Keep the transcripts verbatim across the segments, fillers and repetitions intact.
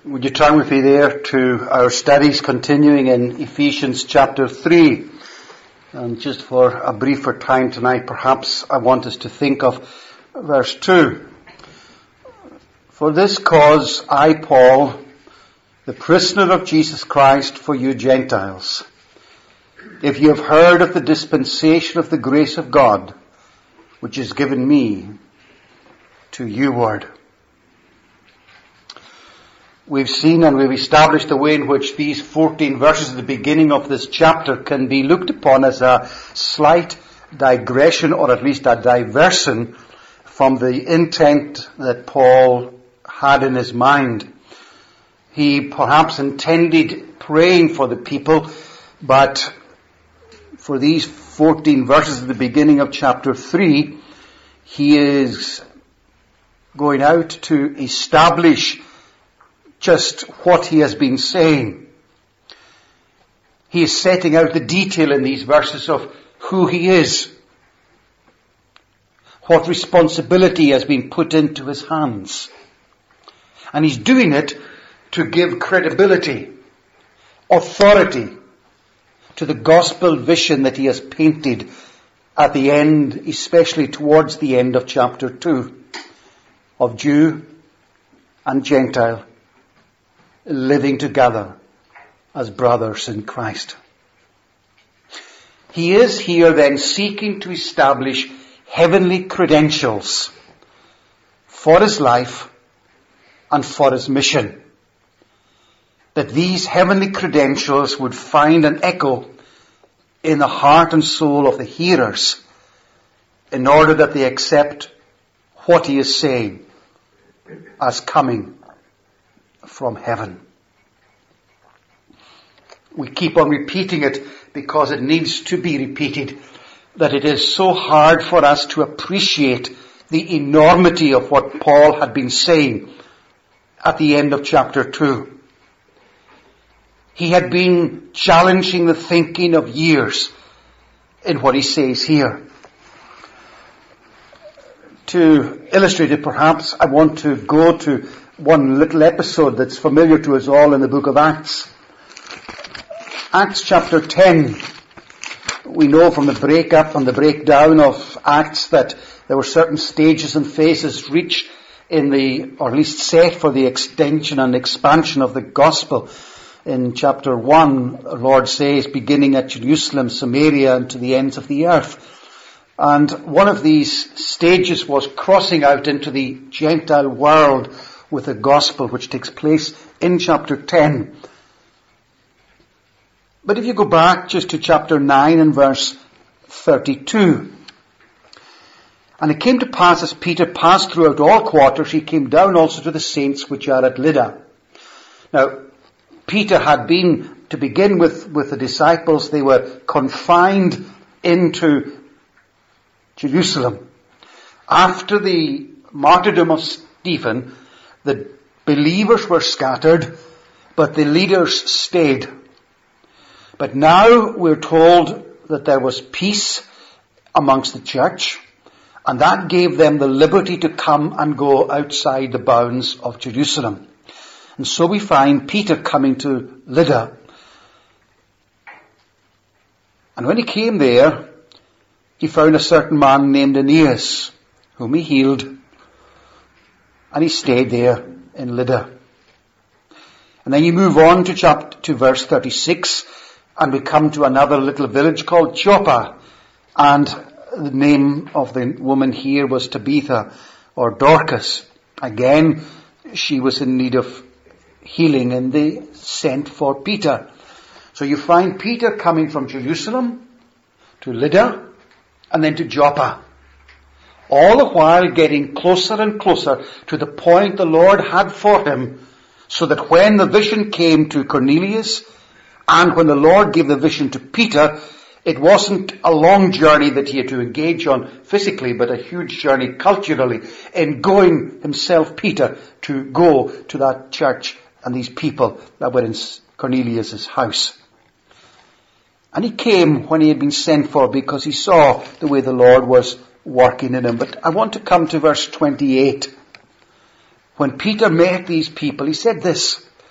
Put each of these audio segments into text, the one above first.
Would you turn with me there to our studies continuing in Ephesians chapter three. And just for a briefer time tonight, perhaps I want us to think of verse two. For this cause I, Paul, the prisoner of Jesus Christ for you Gentiles, if you have heard of the dispensation of the grace of God, which is given me to you word. We've seen and we've established the way in which these fourteen verses at the beginning of this chapter can be looked upon as a slight digression, or at least a diversion from the intent that Paul had in his mind. He perhaps intended praying for the people, but for these fourteen verses at the beginning of chapter three, he is going out to establish just what he has been saying. He is setting out the detail in these verses of who he is, what responsibility has been put into his hands. And he's doing it to give credibility, authority to the gospel vision that he has painted at the end, especially towards the end of chapter two, of Jew and Gentile living together as brothers in Christ. He is here then seeking to establish heavenly credentials for his life and for his mission. That these heavenly credentials would find an echo in the heart and soul of the hearers in order that they accept what he is saying as coming from heaven. We keep on repeating it because it needs to be repeated, that it is so hard for us to appreciate the enormity of what Paul had been saying at the end of chapter two. He had been challenging the thinking of years in what he says here. To illustrate it perhaps, I want to go to one little episode that's familiar to us all in the book of Acts. Acts chapter ten. We know from the breakup and the breakdown of Acts that there were certain stages and phases reached in the, or at least set for the extension and expansion of the gospel. In chapter one, the Lord says, beginning at Jerusalem, Samaria, and to the ends of the earth. And one of these stages was crossing out into the Gentile world with the gospel, which takes place in chapter ten. But if you go back just to chapter nine and verse thirty-two. And it came to pass, as Peter passed throughout all quarters, he came down also to the saints which are at Lydda. Now, Peter had been, to begin with, with the disciples, they were confined into Jerusalem. After the martyrdom of Stephen, the believers were scattered, but the leaders stayed. But now we're told that there was peace amongst the church, and that gave them the liberty to come and go outside the bounds of Jerusalem. And so we find Peter coming to Lydda. And when he came there, he found a certain man named Aeneas, whom he healed. And he stayed there in Lydda. And then you move on to chapter, to verse thirty-six, and we come to another little village called Joppa. And the name of the woman here was Tabitha, or Dorcas. Again, she was in need of healing, and they sent for Peter. So you find Peter coming from Jerusalem to Lydda, and then to Joppa. All the while getting closer and closer to the point the Lord had for him, so that when the vision came to Cornelius, and when the Lord gave the vision to Peter, it wasn't a long journey that he had to engage on physically, but a huge journey culturally in going himself, Peter, to go to that church and these people that were in Cornelius' house. And he came when he had been sent for because he saw the way the Lord was working in him. But I want to come to verse twenty-eight. When Peter met these people, he said this,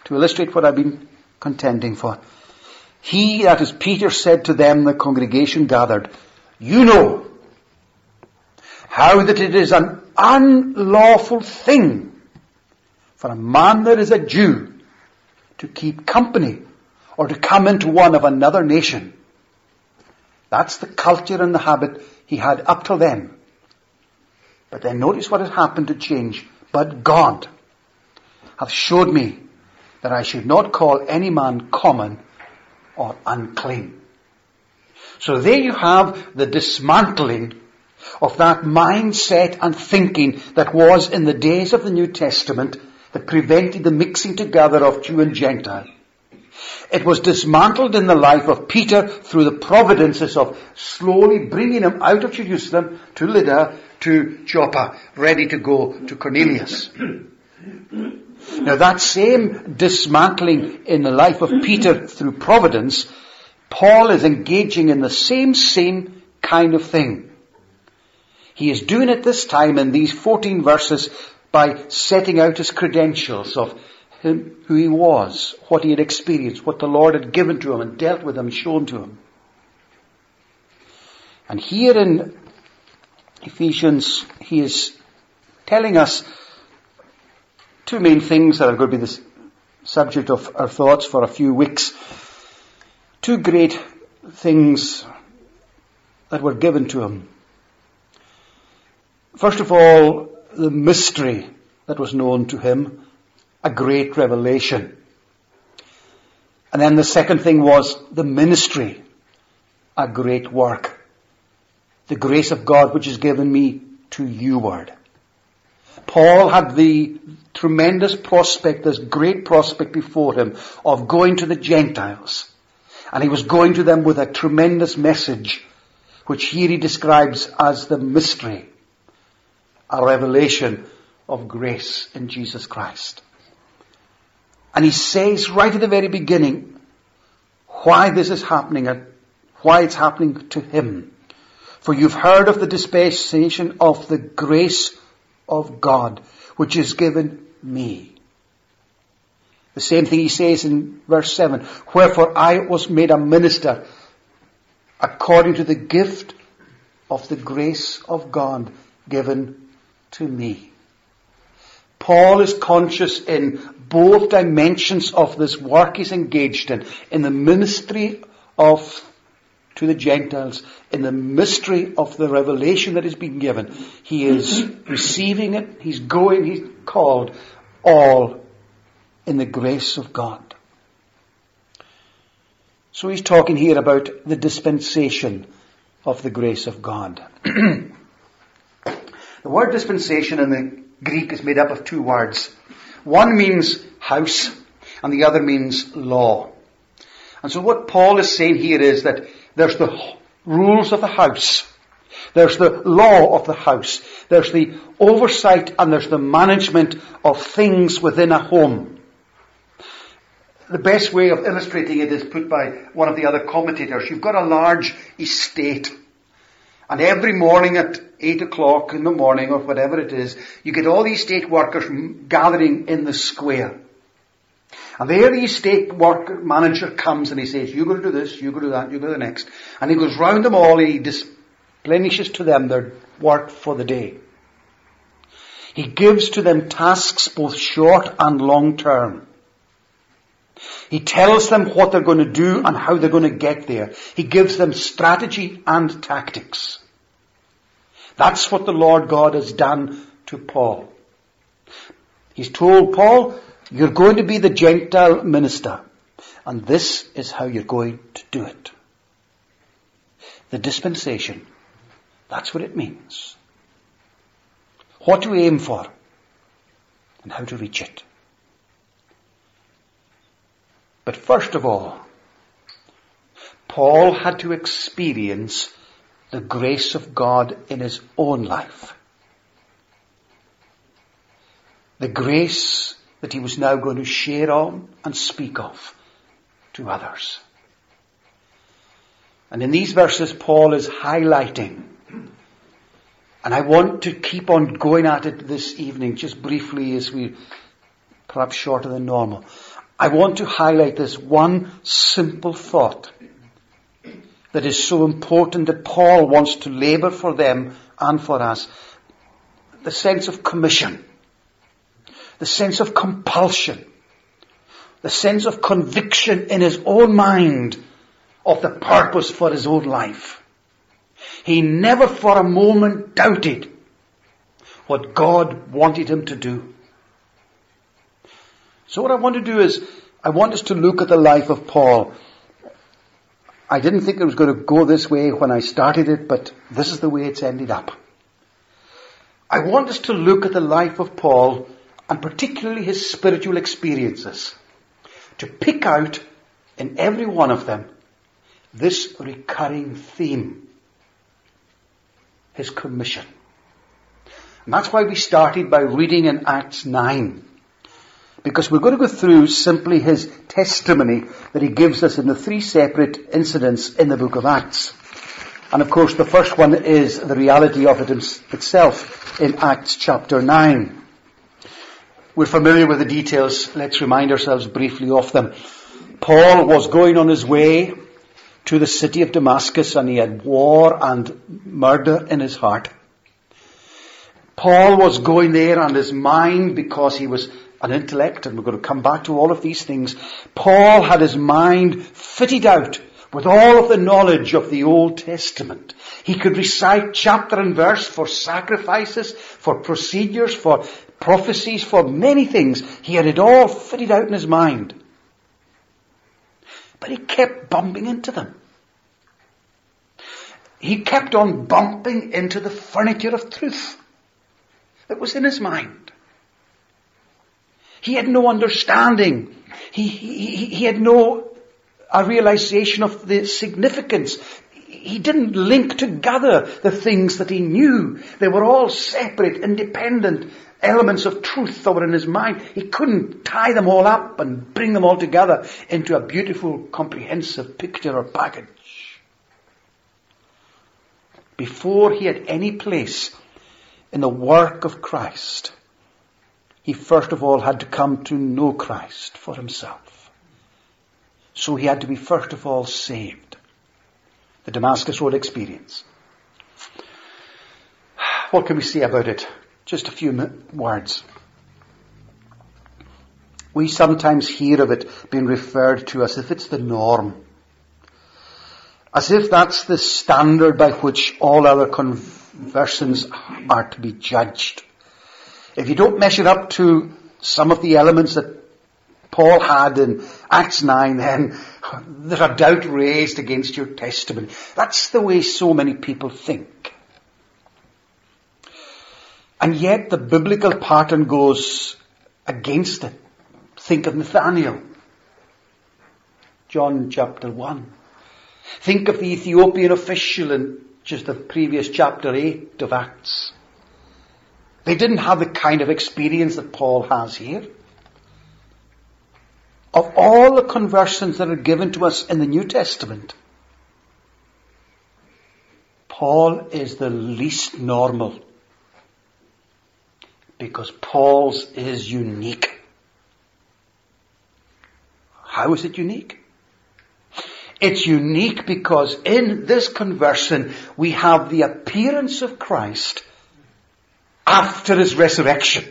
to illustrate what I've been contending for. He, that is Peter, said to them, the congregation gathered, you know how that it is an unlawful thing for a man that is a Jew to keep company or to come into one of another nation. That's the culture and the habit he had up till then. But then notice what has happened to change. But God hath showed me that I should not call any man common or unclean. So there you have the dismantling of that mindset and thinking that was in the days of the New Testament that prevented the mixing together of Jew and Gentile. It was dismantled in the life of Peter through the providences of slowly bringing him out of Jerusalem to Lydda to Joppa, ready to go to Cornelius. Now that same dismantling in the life of Peter through providence, Paul is engaging in the same, same kind of thing. He is doing it this time in these fourteen verses by setting out his credentials of him, who he was, what he had experienced, what the Lord had given to him and dealt with him and shown to him. And here in Ephesians, he is telling us two main things that are going to be the subject of our thoughts for a few weeks. Two great things that were given to him. First of all, the mystery that was known to him, a great revelation. And then the second thing was the ministry, a great work. The grace of God which is given me to you word. Paul had the tremendous prospect, this great prospect before him of going to the Gentiles. And he was going to them with a tremendous message, which here he describes as the mystery, a revelation of grace in Jesus Christ. And he says right at the very beginning why this is happening and why it's happening to him. For you've heard of the dispensation of the grace of God, which is given me. The same thing he says in verse seven. Wherefore I was made a minister according to the gift of the grace of God given to me. Paul is conscious in both dimensions of this work he's engaged in, in the ministry of to the Gentiles, in the mystery of the revelation that is being given. He is receiving it, he's going, he's called, all in the grace of God. So he's talking here about the dispensation of the grace of God. The word dispensation in the Greek is made up of two words. One means house and the other means law. And so what Paul is saying here is that there's the rules of the house. There's the law of the house. There's the oversight and there's the management of things within a home. The best way of illustrating it is put by one of the other commentators. You've got a large estate. And every morning at eight o'clock in the morning or whatever it is, you get all the estate workers gathering in the square. And there the estate worker manager comes and he says, you're going to do this, you're going to do that, you're going to do the next. And he goes round them all and he replenishes to them their work for the day. He gives to them tasks both short and long term. He tells them what they're going to do and how they're going to get there. He gives them strategy and tactics. That's what the Lord God has done to Paul. He's told Paul, you're going to be the Gentile minister, and this is how you're going to do it. The dispensation, that's what it means. What to aim for, and how to reach it. But first of all, Paul had to experience the grace of God in his own life. The grace that he was now going to share on and speak of to others. And in these verses, Paul is highlighting, and I want to keep on going at it this evening, just briefly as we, perhaps shorter than normal. I want to highlight this one simple thought that is so important that Paul wants to labor for them and for us. The sense of commission. The sense of compulsion. The sense of conviction in his own mind of the purpose for his own life. He never for a moment doubted what God wanted him to do. So what I want to do is, I want us to look at the life of Paul. I didn't think it was going to go this way when I started it, but this is the way it's ended up. I want us to look at the life of Paul, and particularly his spiritual experiences, to pick out in every one of them this recurring theme. His commission. And that's why we started by reading in Acts nine. Because we're going to go through simply his testimony that he gives us in the three separate incidents in the book of Acts. And of course the first one is the reality of it itself in Acts chapter nine. We're familiar with the details. Let's remind ourselves briefly of them. Paul was going on his way to the city of Damascus, and he had war and murder in his heart. Paul was going there, and his mind, because he was an intellect, and we're going to come back to all of these things, Paul had his mind fitted out with all of the knowledge of the Old Testament. He could recite chapter and verse for sacrifices, for procedures, for prophecies, for many things. He had it all fitted out in his mind. But he kept bumping into them. He kept on bumping into the furniture of truth that was in his mind. He had no understanding. He, he, he had no a realization of the significance. He didn't link together the things that he knew. They were all separate, independent elements of truth that were in his mind. He couldn't tie them all up and bring them all together into a beautiful, comprehensive picture or package. Before he had any place in the work of Christ, he first of all had to come to know Christ for himself. So he had to be first of all saved. The Damascus Road experience. What can we say about it? Just a few words. We sometimes hear of it being referred to as if it's the norm. As if that's the standard by which all other conversions are to be judged. If you don't measure up to some of the elements that Paul had in Acts nine, then there's a doubt raised against your testimony. That's the way so many people think. And yet the biblical pattern goes against it. Think of Nathanael. John chapter one. Think of the Ethiopian official in just the previous chapter eight of Acts. They didn't have the kind of experience that Paul has here. Of all the conversions that are given to us in the New Testament, Paul is the least normal. Because Paul's is unique. How is it unique? It's unique because in this conversion we have the appearance of Christ after his resurrection.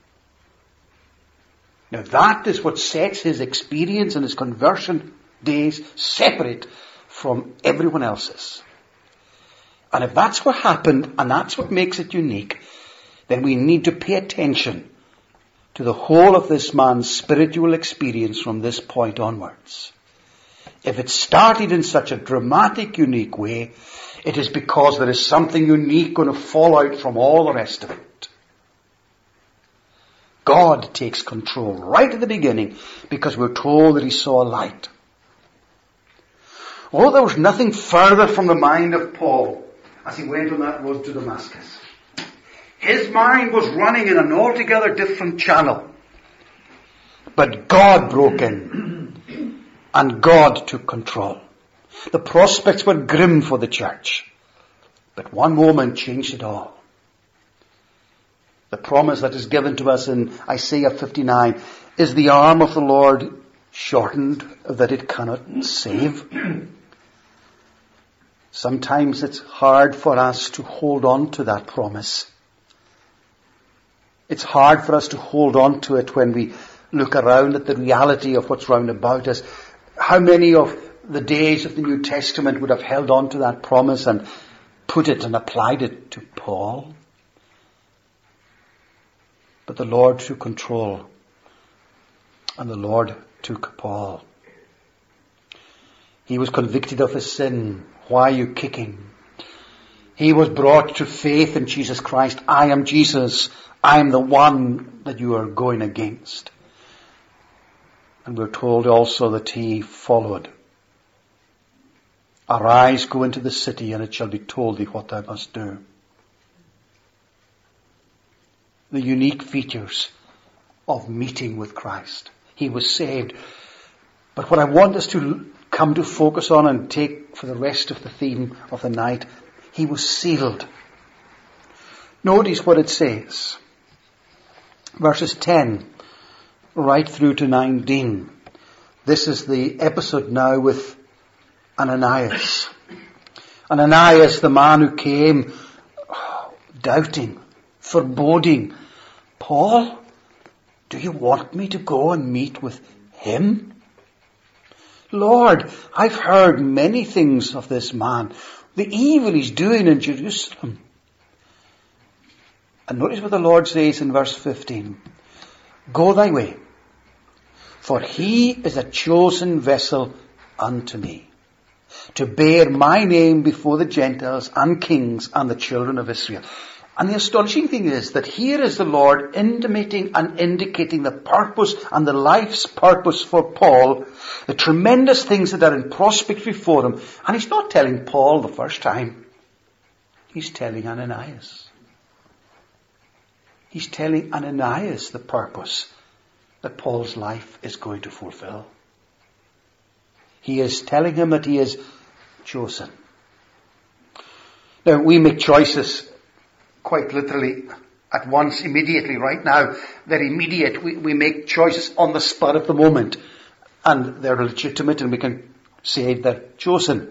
Now that is what sets his experience and his conversion days separate from everyone else's. And if that's what happened, and that's what makes it unique, then we need to pay attention to the whole of this man's spiritual experience from this point onwards. If it started in such a dramatic, unique way, it is because there is something unique going to fall out from all the rest of it. God takes control right at the beginning because we're told that he saw a light. Oh, there was nothing further from the mind of Paul as he went on that road to Damascus. His mind was running in an altogether different channel. But God broke in. And God took control. The prospects were grim for the church. But one moment changed it all. The promise that is given to us in Isaiah fifty-nine is the arm of the Lord shortened that it cannot save. Sometimes it's hard for us to hold on to that promise. It's hard for us to hold on to it when we look around at the reality of what's round about us. How many of the days of the New Testament would have held on to that promise and put it and applied it to Paul? But the Lord took control, and the Lord took Paul. He was convicted of his sin. Why are you kicking? He was brought to faith in Jesus Christ. I am Jesus. I am the one that you are going against. And we're told also that he followed. Arise, go into the city, and it shall be told thee what thou must do. The unique features of meeting with Christ. He was saved. But what I want us to come to focus on and take for the rest of the theme of the night, he was sealed. Notice what it says. Verses ten right through to nineteen. This is the episode now with Ananias. Ananias, the man who came doubting, foreboding. Paul, do you want me to go and meet with him? Lord, I've heard many things of this man, the evil he's doing in Jerusalem. And notice what the Lord says in verse fifteen. Go thy way, for he is a chosen vessel unto me, to bear my name before the Gentiles and kings and the children of Israel. And the astonishing thing is that here is the Lord intimating and indicating the purpose and the life's purpose for Paul, the tremendous things that are in prospect before him. And he's not telling Paul the first time. He's telling Ananias. He's telling Ananias the purpose that Paul's life is going to fulfill. He is telling him that he is chosen. Now, we make choices quite literally at once, immediately, right now. They're immediate. We, we make choices on the spur of the moment. And they're legitimate, and we can say they're chosen.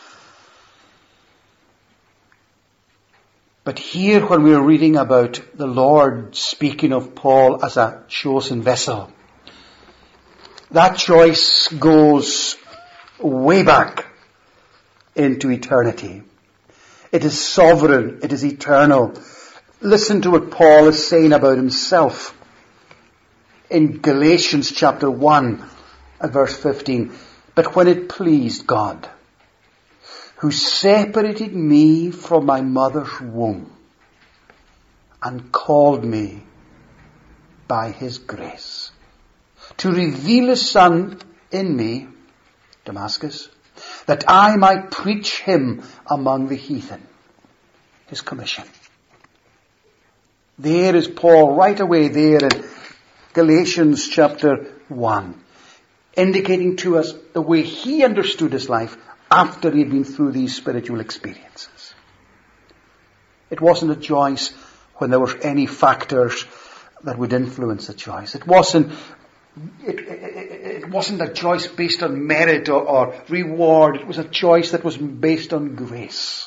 But here, when we're reading about the Lord speaking of Paul as a chosen vessel, that choice goes way back into eternity. It is sovereign. It is eternal. Listen to what Paul is saying about himself in Galatians chapter one and verse fifteen. But when it pleased God, who separated me from my mother's womb and called me by his grace to reveal his Son in me, Damascus, that I might preach him among the heathen. His commission. There is Paul right away there in Galatians chapter one, indicating to us the way he understood his life after he had been through these spiritual experiences. It wasn't a choice when there were any factors that would influence the choice. It wasn't It, it, it wasn't a choice based on merit or, or reward. It was a choice that was based on grace.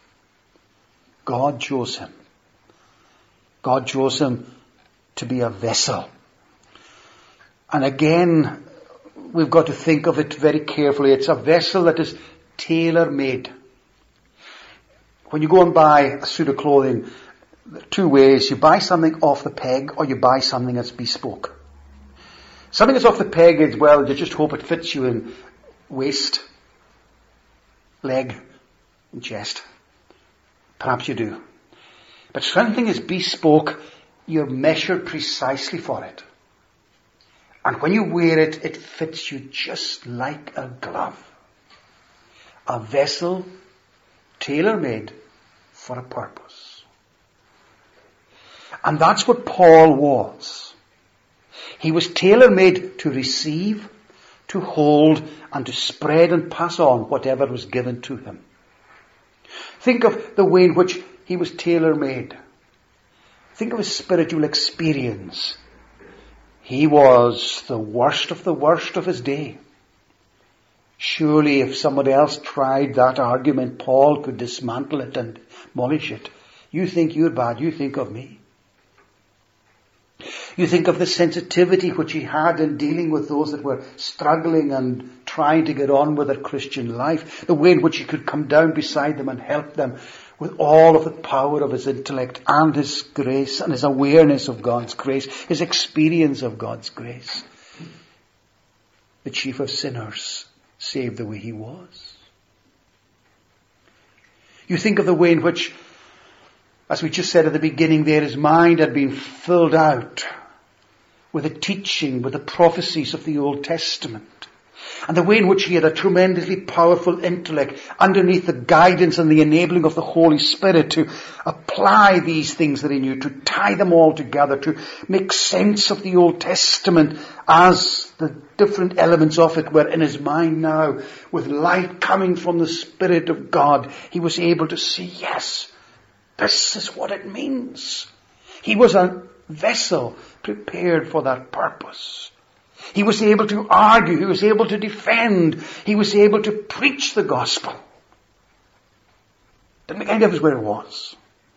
God chose him. God chose him to be a vessel. And again, we've got to think of it very carefully. It's a vessel that is tailor-made. When you go and buy a suit of clothing, there are two ways. You buy something off the peg, or you buy something that's bespoke. Something that's off the peg is, well, you just hope it fits you in waist, leg, and chest. Perhaps you do. But something is bespoke, you're measured precisely for it. And when you wear it, it fits you just like a glove. A vessel tailor-made for a purpose. And that's what Paul was. He was tailor-made to receive, to hold, and to spread and pass on whatever was given to him. Think of the way in which he was tailor-made. Think of his spiritual experience. He was the worst of the worst of his day. Surely if somebody else tried that argument, Paul could dismantle it and demolish it. You think you're bad, you think of me. You think of the sensitivity which he had in dealing with those that were struggling and trying to get on with their Christian life. The way in which he could come down beside them and help them with all of the power of his intellect and his grace and his awareness of God's grace, his experience of God's grace. The chief of sinners, saved the way he was. You think of the way in which, as we just said at the beginning there, his mind had been filled out with the teaching, with the prophecies of the Old Testament. And the way in which he had a tremendously powerful intellect underneath the guidance and the enabling of the Holy Spirit to apply these things that he knew, to tie them all together, to make sense of the Old Testament as the different elements of it were in his mind now. With light coming from the Spirit of God, he was able to see, yes, this is what it means. He was a vessel prepared for that purpose. He was able to argue. He was able to defend. He was able to preach the gospel. Didn't make any difference where it was.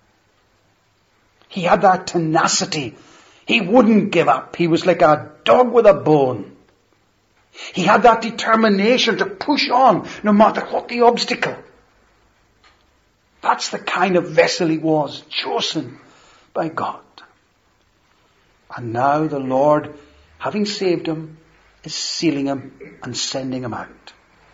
He had that tenacity. He wouldn't give up. He was like a dog with a bone. He had that determination to push on no matter what the obstacle. That's the kind of vessel he was, chosen by God. And now the Lord, having saved him, is sealing him and sending him out.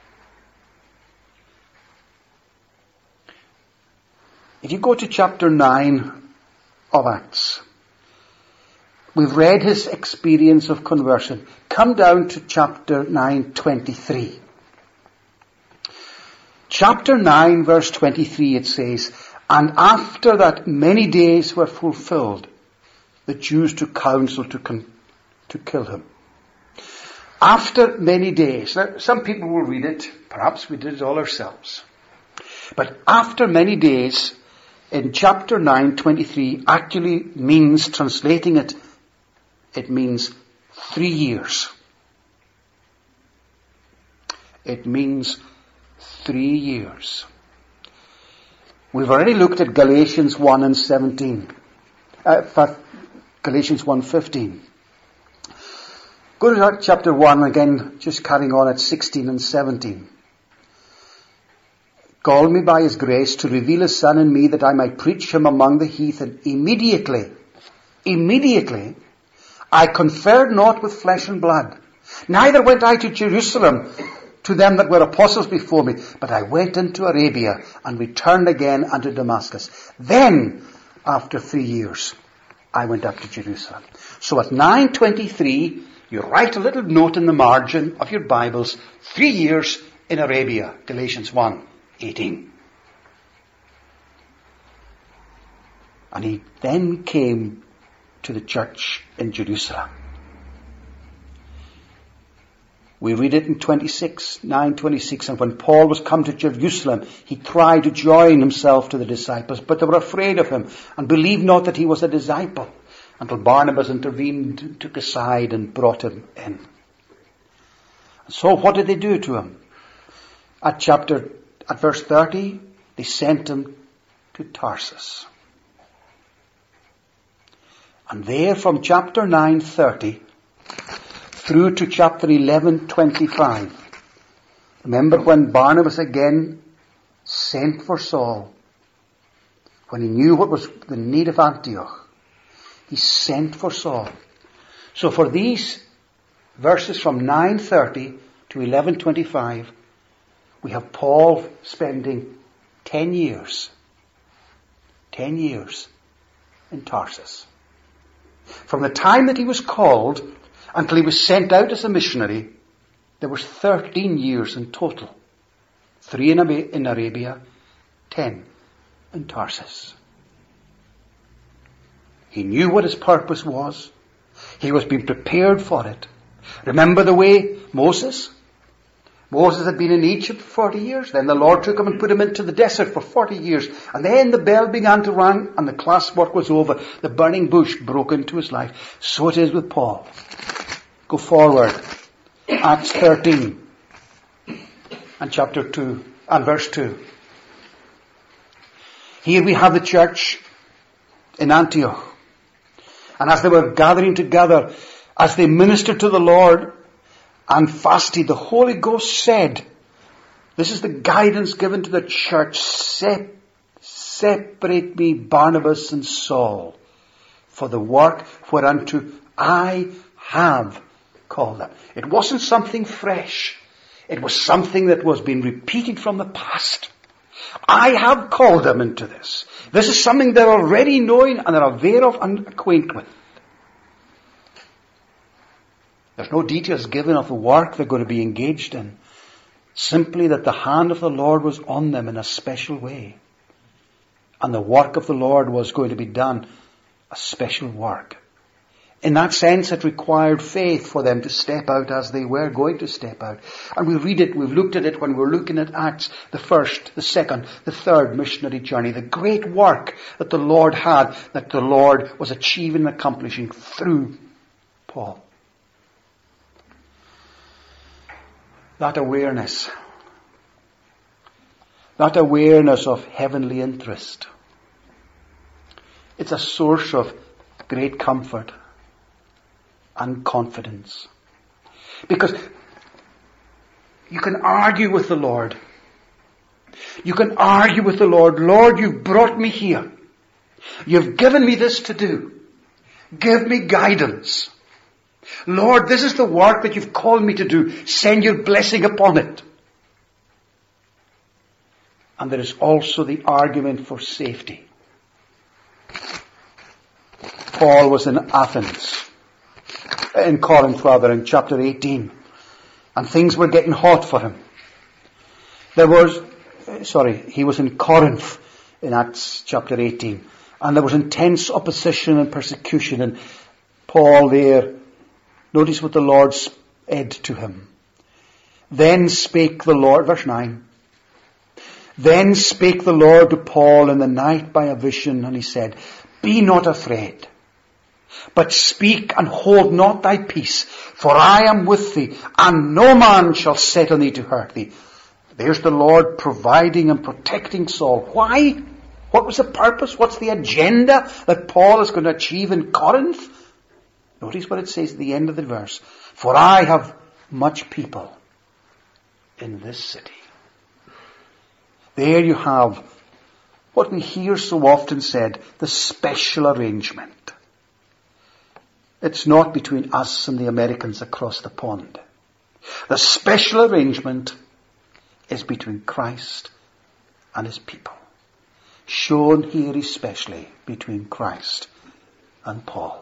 If you go to chapter nine of Acts, we've read his experience of conversion. Come down to chapter nine, twenty-three. Chapter nine, verse twenty-three, it says, "And after that many days were fulfilled, the Jews took counsel to con- to kill him." After many days. Now, some people will read it. Perhaps we did it all ourselves. But after many days, in chapter nine, twenty-three, actually means, translating it, it means three years. It means three years. We've already looked at Galatians one and seventeen. Uh, Galatians one fifteen. Go to chapter one again, just carrying on at sixteen and seventeen. "Called me by his grace to reveal his Son in me, that I might preach him among the heathen. Immediately, immediately, I conferred not with flesh and blood. Neither went I to Jerusalem to them that were apostles before me, but I went into Arabia and returned again unto Damascus. Then, after three years, I went up to Jerusalem." So at nine twenty-three, you write a little note in the margin of your Bibles, three years in Arabia, Galatians one eighteen. And he then came to the church in Jerusalem. We read it in twenty-six, nine twenty-six, "And when Paul was come to Jerusalem, he tried to join himself to the disciples, but they were afraid of him, and believed not that he was a disciple, until Barnabas intervened, took aside, and brought him in." And so what did they do to him? At chapter, at verse thirty, they sent him to Tarsus. And there from chapter nine thirty through to chapter eleven twenty-five. Remember when Barnabas again sent for Saul, when he knew what was the need of Antioch, he sent for Saul. So for these verses from nine thirty to eleven twenty-five, we have Paul spending ten years, ten years in Tarsus. From the time that he was called until he was sent out as a missionary, there was thirteen years in total. Three in Arabia, ten in Tarsus. He knew what his purpose was. He was being prepared for it. Remember the way Moses, Moses had been in Egypt for forty years. Then the Lord took him and put him into the desert for forty years. And then the bell began to ring and the class work was over. The burning bush broke into his life. So it is with Paul. Go forward. Acts thirteen and chapter two and verse two. Here we have the church in Antioch. And as they were gathering together, as they ministered to the Lord and fasted, the Holy Ghost said, this is the guidance given to the church, Se- separate me Barnabas and Saul for the work whereunto I have called them. It wasn't something fresh. It was something that was being repeated from the past. I have called them into this. This is something they're already knowing and they're aware of and acquainted with. There's no details given of the work they're going to be engaged in. Simply that the hand of the Lord was on them in a special way. And the work of the Lord was going to be done, a special work. In that sense, it required faith for them to step out as they were going to step out. And we read it, we've looked at it when we were looking at Acts, the first, the second, the third missionary journey. The great work that the Lord had, that the Lord was achieving and accomplishing through Paul. That awareness, that awareness of heavenly interest, it's a source of great comfort and confidence. Because you can argue with the Lord. You can argue with the Lord. Lord, you've brought me here. You've given me this to do. Give me guidance. Lord, this is the work that you've called me to do. Send your blessing upon it. And there is also the argument for safety. Paul was in Athens, in Corinth rather, in chapter eighteen. And things were getting hot for him. There was, sorry, he was in Corinth in Acts chapter eighteen. And there was intense opposition and persecution. And Paul there, notice what the Lord said to him. Then spake the Lord, verse nine. Then spake the Lord to Paul in the night by a vision, and he said, be not afraid, but speak and hold not thy peace, for I am with thee, and no man shall set on thee to hurt thee. There's the Lord providing and protecting Saul. Why? What was the purpose? What's the agenda that Paul is going to achieve in Corinth? Notice what it says at the end of the verse. For I have much people in this city. There you have what we hear so often said, the special arrangement. It's not between us and the Americans across the pond. The special arrangement is between Christ and his people. Shown here especially between Christ and Paul.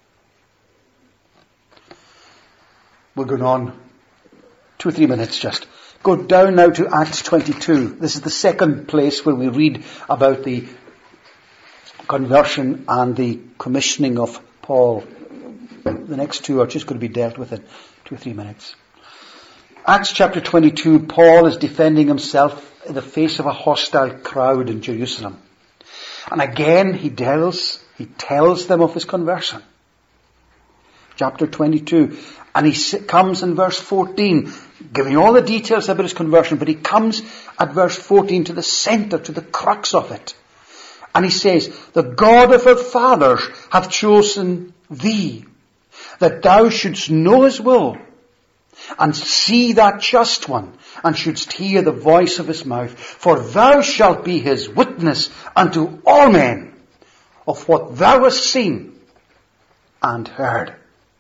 We're going on two or three minutes just. Go down now to Acts twenty-two. This is the second place where we read about the conversion and the commissioning of Paul. The next two are just going to be dealt with in two or three minutes. Acts chapter twenty-two, Paul is defending himself in the face of a hostile crowd in Jerusalem. And again he tells, he tells them of his conversion. Chapter twenty-two. And he comes in verse fourteen, giving all the details about his conversion, but he comes at verse fourteen to the center, to the crux of it. And he says, the God of our fathers hath chosen thee, that thou shouldst know his will, and see that just one, and shouldst hear the voice of his mouth. For thou shalt be his witness unto all men of what thou hast seen and heard.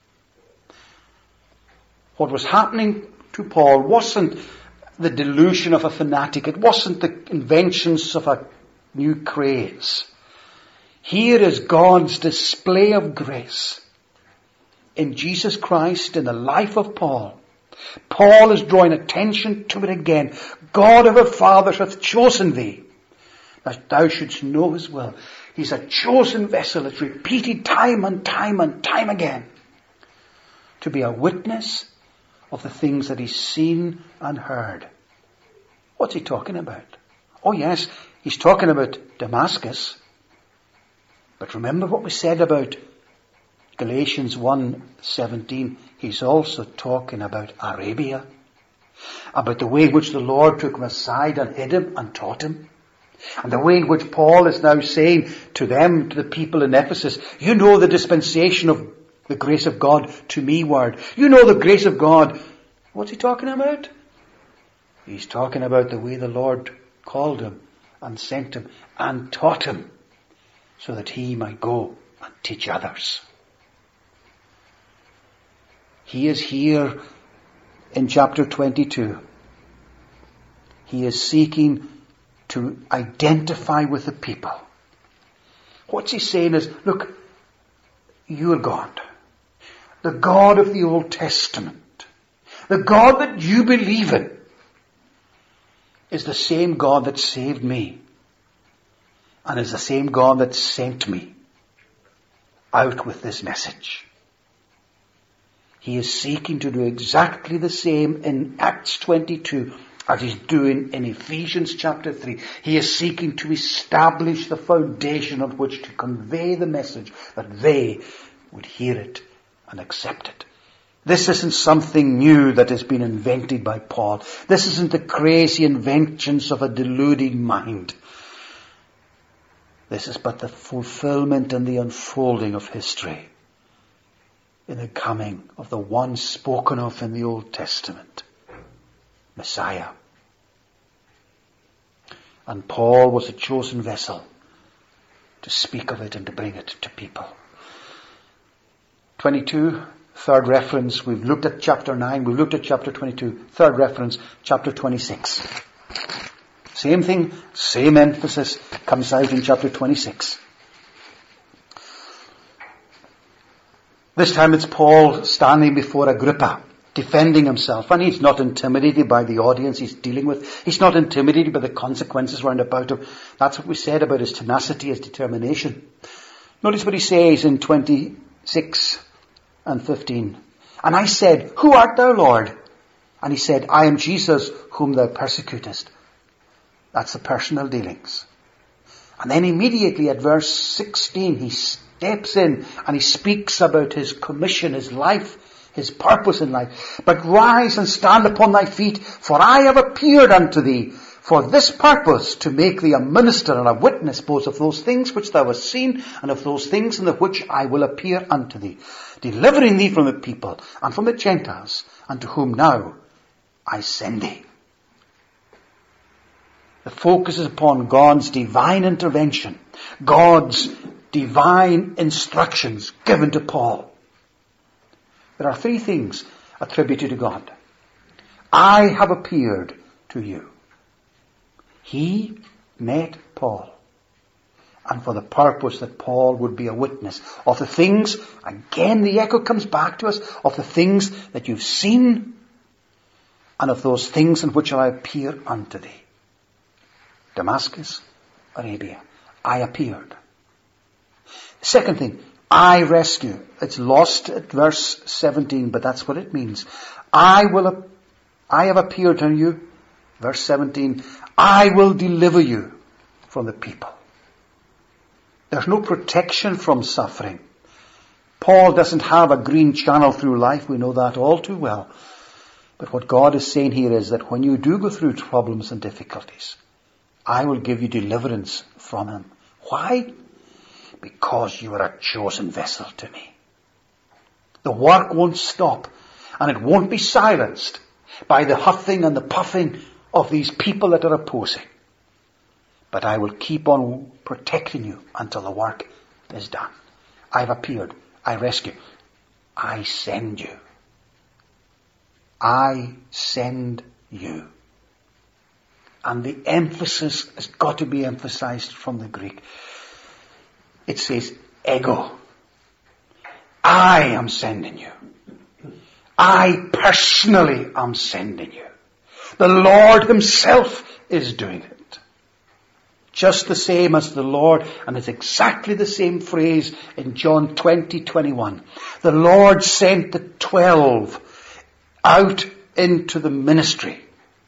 What was happening to Paul wasn't the delusion of a fanatic. It wasn't the inventions of a new craze. Here is God's display of grace in Jesus Christ, in the life of Paul. Paul is drawing attention to it again. God of our fathers hath chosen thee, that thou shouldst know his will. He's a chosen vessel. It's repeated time and time and time again to be a witness of the things that he's seen and heard. What's he talking about? Oh yes, he's talking about Damascus. But remember what we said about Galatians one seventeen. He's also talking about Arabia. About the way in which the Lord took him aside and hid him and taught him. And the way in which Paul is now saying to them, to the people in Ephesus, you know the dispensation of the grace of God to me word. You know the grace of God. What's he talking about? He's talking about the way the Lord called him and sent him and taught him so that he might go and teach others. He is here in chapter twenty-two. He is seeking to identify with the people. What's he saying is, look, your God, the God of the Old Testament, the God that you believe in, is the same God that saved me and is the same God that sent me out with this message. He is seeking to do exactly the same in Acts twenty-two as he's doing in Ephesians chapter three. He is seeking to establish the foundation on which to convey the message that they would hear it and accept it. This isn't something new that has been invented by Paul. This isn't the crazy inventions of a deluded mind. This is but the fulfillment and the unfolding of history in the coming of the one spoken of in the Old Testament, Messiah. And Paul was a chosen vessel to speak of it and to bring it to people. twenty-two, third reference. We've looked at chapter nine. We've looked at chapter twenty-two. Third reference, chapter twenty-six. Same thing, same emphasis comes out in chapter twenty-six. This time it's Paul standing before Agrippa, defending himself. And he's not intimidated by the audience he's dealing with. He's not intimidated by the consequences round about him. That's what we said about his tenacity, his determination. Notice what he says in twenty-six and fifteen. And I said, who art thou, Lord? And he said, I am Jesus whom thou persecutest. That's the personal dealings. And then immediately at verse sixteen, he steps in and he speaks about his commission, his life, his purpose in life. But rise and stand upon thy feet, for I have appeared unto thee for this purpose, to make thee a minister and a witness both of those things which thou hast seen and of those things in the which I will appear unto thee, delivering thee from the people and from the Gentiles, unto whom now I send thee. The focus is upon God's divine intervention, God's divine instructions given to Paul. There are three things attributed to God. I have appeared to you. He met Paul, and for the purpose that Paul would be a witness of the things, again the echo comes back to us, of the things that you've seen and of those things in which I appear unto thee. Damascus, Arabia. I appeared. Second thing, I rescue. It's lost at verse seventeen, but that's what it means. I will, I have appeared to you. Verse seventeen, I will deliver you from the people. There's no protection from suffering. Paul doesn't have a green channel through life. We know that all too well. But what God is saying here is that when you do go through problems and difficulties, I will give you deliverance from him. Why? Because you are a chosen vessel to me. The work won't stop, and it won't be silenced by the huffing and the puffing of these people that are opposing. But I will keep on protecting you until the work is done. I've appeared. I rescue. I send you. I send you. And the emphasis has got to be emphasized from the Greek. It says, ego. I am sending you. I personally am sending you. The Lord himself is doing it. Just the same as the Lord, and it's exactly the same phrase in John twenty, twenty-one. The Lord sent the twelve out into the ministry.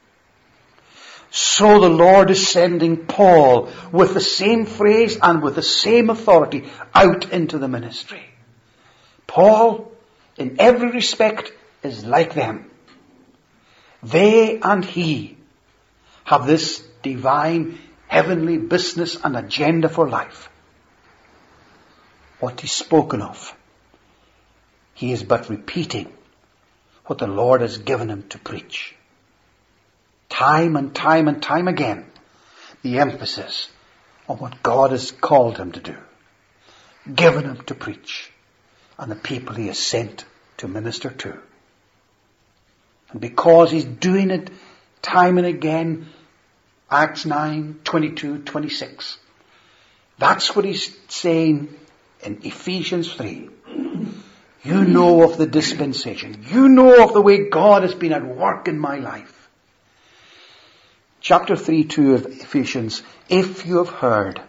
So the Lord is sending Paul with the same phrase and with the same authority out into the ministry. Paul, in every respect, is like them. They and he have this divine, heavenly business and agenda for life. What he's spoken of, he is but repeating what the Lord has given him to preach. Time and time and time again, the emphasis on what God has called him to do, given him to preach, and the people he has sent to minister to. And because he's doing it time and again, Acts nine, twenty-two, twenty-six, that's what he's saying in Ephesians three. You know of the dispensation. You know of the way God has been at work in my life. Chapter three, two of Ephesians. If you have heard.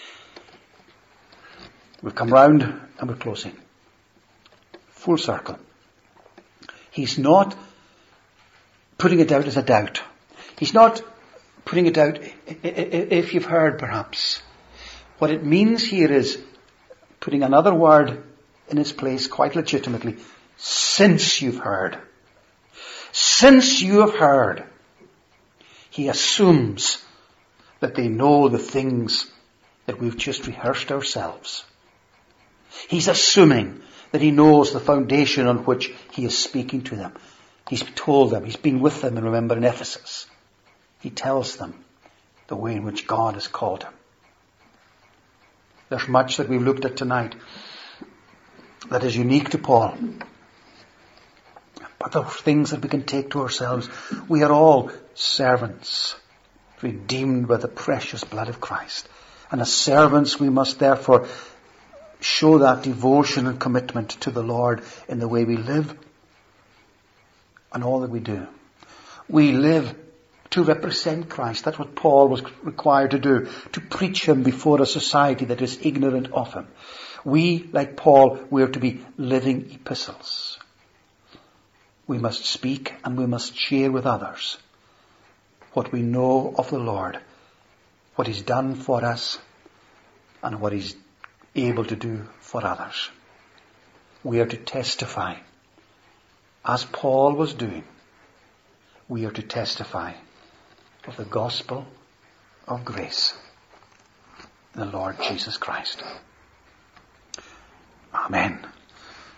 We've come round and we're closing. Full circle. He's not putting it out as a doubt. He's not putting it out if you've heard perhaps. What it means here is putting another word in its place quite legitimately. Since you've heard. Since you have heard. He assumes that they know the things that we've just rehearsed ourselves. He's assuming that he knows the foundation on which he is speaking to them. He's told them, he's been with them, and remember in Ephesus. He tells them the way in which God has called him. There's much that we've looked at tonight that is unique to Paul. But there are things that we can take to ourselves. We are all servants, redeemed by the precious blood of Christ. And as servants, we must therefore show that devotion and commitment to the Lord in the way we live and all that we do. We live to represent Christ. That's what Paul was required to do, to preach him before a society that is ignorant of him. We, like Paul, we are to be living epistles. We must speak and we must share with others what we know of the Lord, what he's done for us, and what he's able to do for others. We are to testify, as Paul was doing. We are to testify of the gospel of grace in the Lord Jesus Christ. Amen.